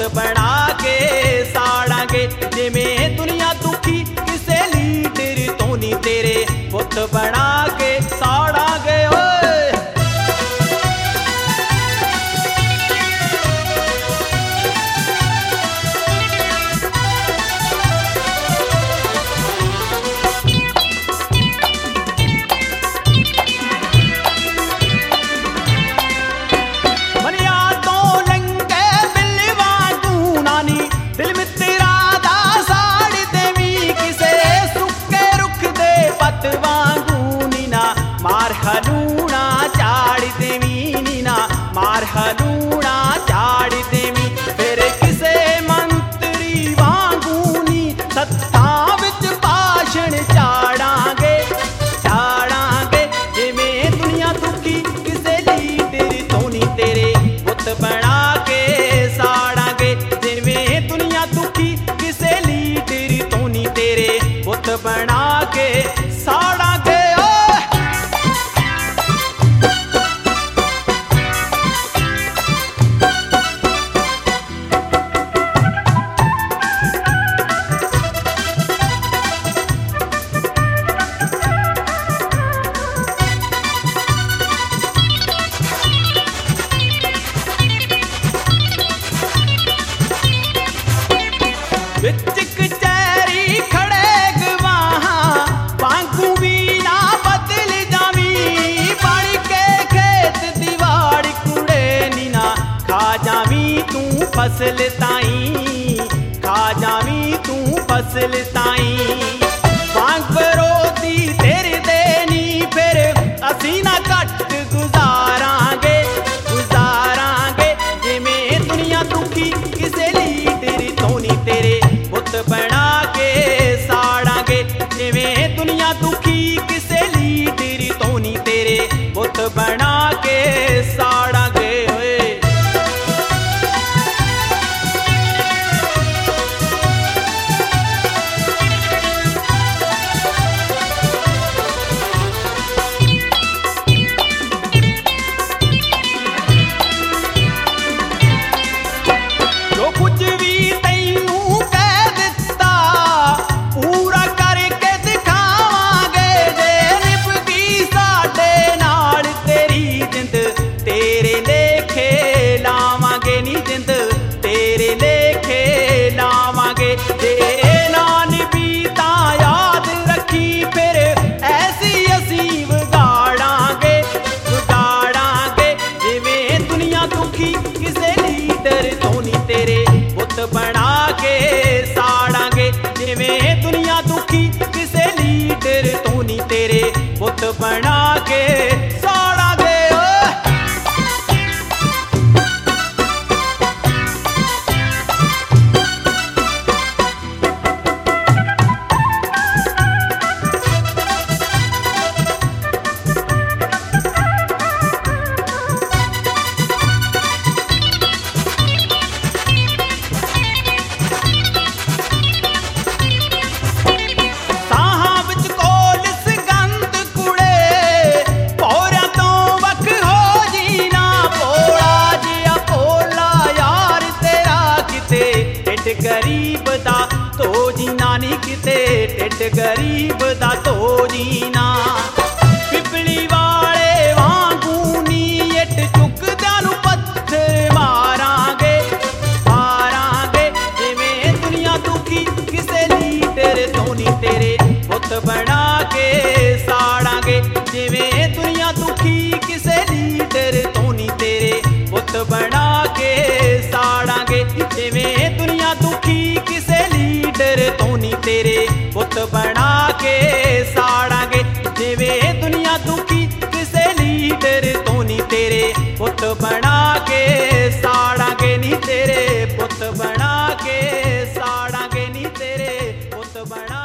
बना के साड़ांगे। जिवें दुनिया दुखी किसे लीडर तो नहीं तेरे पुत बना के साड़ांगे। मार हलूणा चाड़ देवी नीना, मार हलूणा चाड़ देवी। फिर किसे मंत्री वांगूनी सत्ता विच भाषण चाड़ांगे चाड़ांगे। जिवें दुनिया दुखी किसे लीडर तो नहीं तेरे पुत बना के साड़ांगे। जिवें दुनिया दुखी किसे लीडर तो नहीं तेरे पुत बना के साड़ांगे। विच कचहरी खड़े गवाहां वांगू भी ना बदल जावी। पानी के खेत दीवार कुड़े नीना खा जावी तू फसल ताई, खा जावी तू फसल ताई। वांग विरोधी तेरे देनी फिर असी ना घट गुजारांगे गुजारांगे। जिवें दुनिया दुखी किसे लीडर तो नहीं तेरे पुत बना के साड़ांगे। जिवें दुनिया दुखी किसे लीडर तो नहीं तेरे पुत बना के साड़ांगे। जो कुछ भी तैनू कह दिता पूरा करके दिखावांगे। जे निभगी साडे नाल तेरी जिंद तेरे लेखे लावांगे नी जिंद तेरे लेखे लावांगे। जे ना निभी तां याद रखी फिर ऐसी असी विगाड़ांगे विगाड़ांगे। जिवें दुनिया दुखी किसे लीडर तो नहीं तेरे पुत बना के साड़ांगे। जिवें दुनिया दुखी किसे लीडर तो नहीं तेरे पुत बना के साड़ांगे। गरीब दा तो जीना नी किते ढिड गरीब दा तो जीना। पिपली वाले वांगू नी इट चुकदियां नू पत्थर मारांगे मारांगे। जिवें दुनिया दुखी किसे लीडर तो नहीं तेरे पुत बना के साड़ांगे। जिवें दुनिया दुखी किसे लीडर तो नहीं तेरे पुत बना के साड़ांगे। जिवें दुनिया दुखी किसे लीडर तो नहीं तेरे पुत बना के साड़ांगे। जिवें दुनिया दुखी किसे लीडर तो नहीं तेरे पुत बना के साड़ांगे नी तेरे पुत बना के साड़ांगे नी तेरे पुत बना